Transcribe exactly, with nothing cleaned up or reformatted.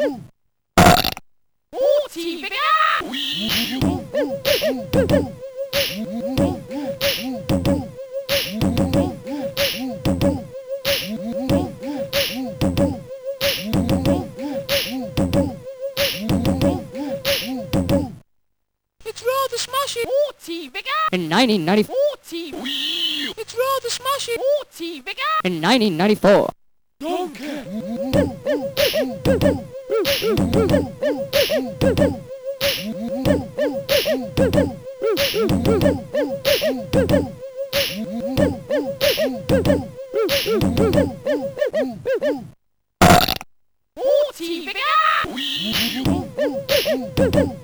Sporty Vigor! It's rather smashy. Sporty Vigor! In nineteen ninety-four. Sporty! It's rather smashy. Sporty Vigor! In nineteen ninety-four. Donkey. Sporty Vigor!